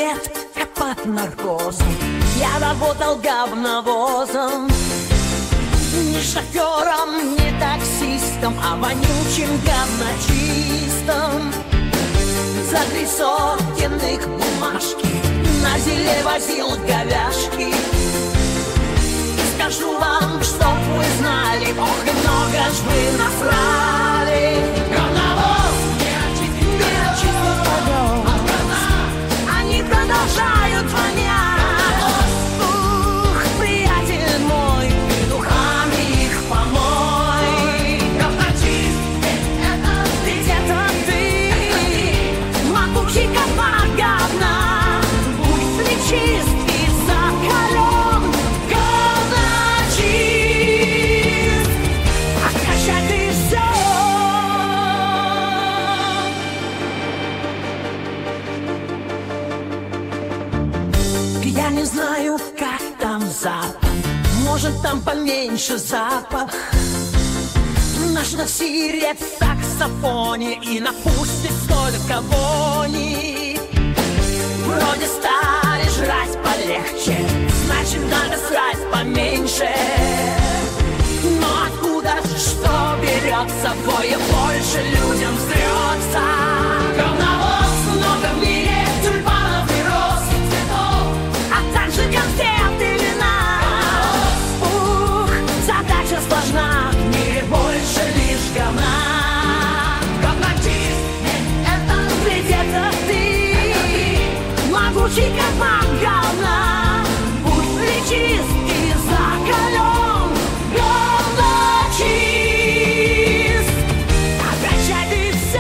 лет я под наркозом. Я работал говновозом, не шофером, не таксистом, а вонючим говночистом. За 3 сотенных бумажки на зеле возил говяшки. Скажу вам, чтоб вы знали, ох, и много ж вы насрали. Говновоз не очистит подол, они продолжают вонять. Ух, приятель мой, духами их помой. Говночист, ведь это ты, могучий как маг говна. Будь ли чист и закален, говночист, окончай ты все. Я не знаю, как там запах, может там поменьше запах. Наш насирет в саксофоне и напустит столько вони. Вроде стали жрать полегче, значит надо срать поменьше. Но откуда что берется, вдвое больше людям взрется. Говновоз много в мире тюльпанов и роз и цветов, а также конфет и вина. Ух, задача сложна, в мире больше лишь говна. Говночист, это ведь это ты, могучий как маг говна. Будь ли чист и закален, говночист, окончай ты все.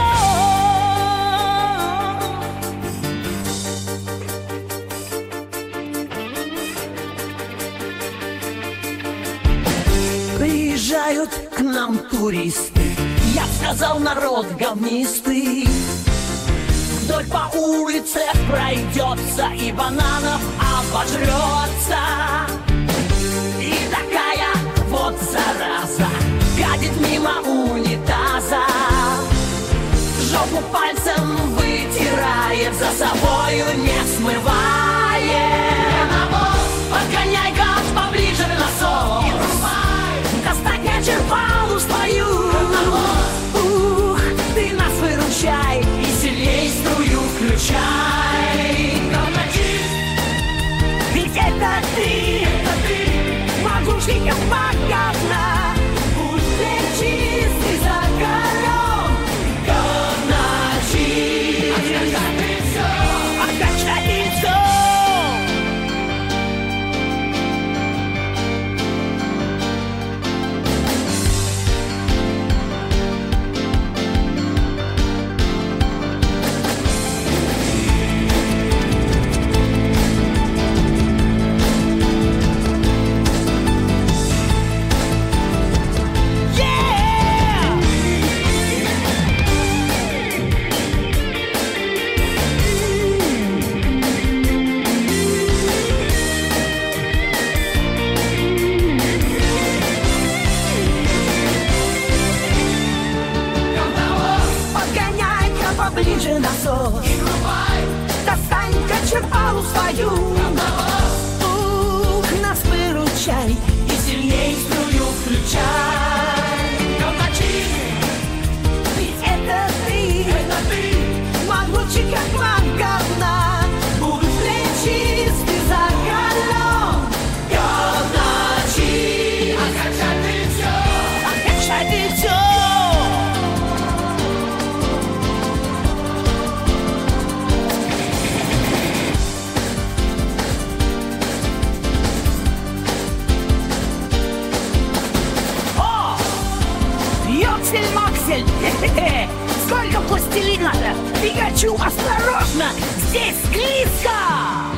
Приезжают к нам туристы, я б сказал, народ говнистый. Вдоль по улице пройдется и бананов обожрется. И такая вот зараза гадит мимо унитаза, жопу пальцем вытирает, за собою не смывает. Навоз, подгоняй газ поближе к носу, достать я черпалу свою. Ух, ты нас выручай и сильней струю включай. Говночист, ведь это ты, могучий как маг говна. Будь ты чист и закален, говночист, окончай ты все, окончай ты все. Подгоняй-ка поближе носок и врубай, достань-ка черпалу свою. Ух, нас выручай и сильней струю включай. Говночист, ведь это ты, могучий как маг говна. Будь ли чист и закален, говночист, окончай ты все, окончай ты все. Йоксель-максель, сколько пластилина-то? Пикачу, осторожно, здесь склизко!